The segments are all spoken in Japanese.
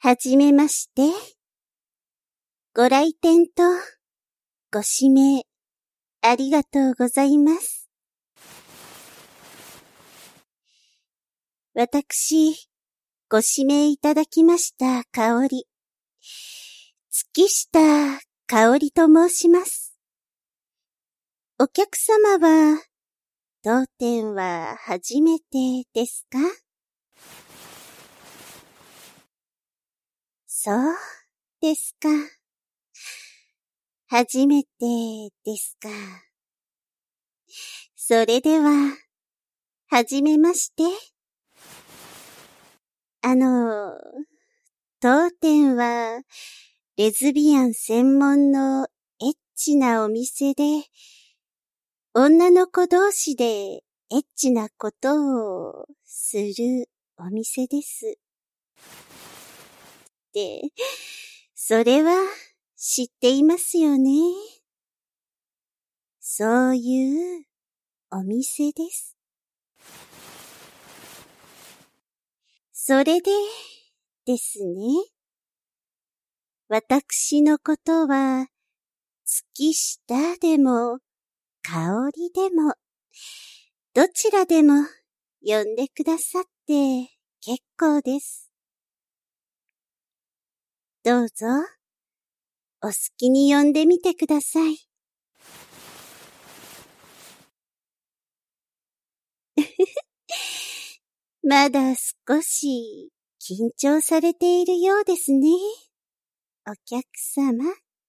はじめまして。ご来店とご指名ありがとうございます。私、ご指名いただきました香り、月下香りと申します。お客様は、当店は初めてですか？そうですか。初めてですか。それでは、はじめまして。当店は、レズビアン専門のエッチなお店で、女の子同士でエッチなことをするお店です。で、それは知っていますよね。そういうお店です。それでですね。私のことは、月下でも、香りでも、どちらでも呼んでくださって結構です。どうぞ、お好きに呼んでみてください。まだ少し緊張されているようですね。お客様。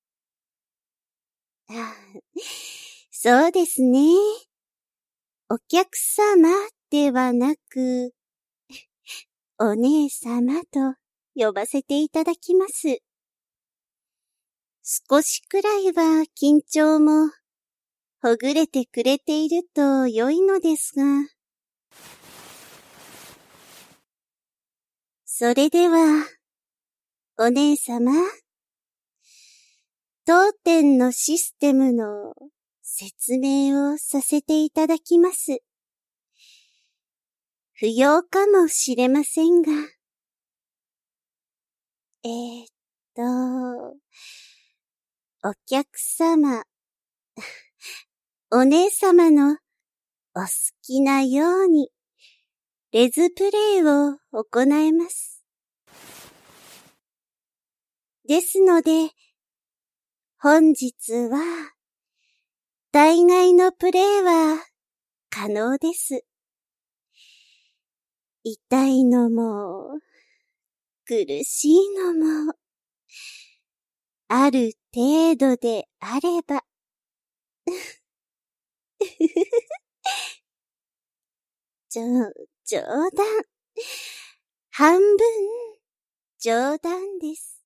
そうですね。お客様ではなく、お姉様と呼ばせていただきます。少しくらいは緊張もほぐれてくれていると良いのですが。それでは、お姉様、当店のシステムの説明をさせていただきます。不要かもしれませんが。お客様、お姉様のお好きなように、レズプレイを行えます。ですので、本日は、大概のプレイは可能です。痛いのも、苦しいのも、ある程度であれば。冗談。半分、冗談です。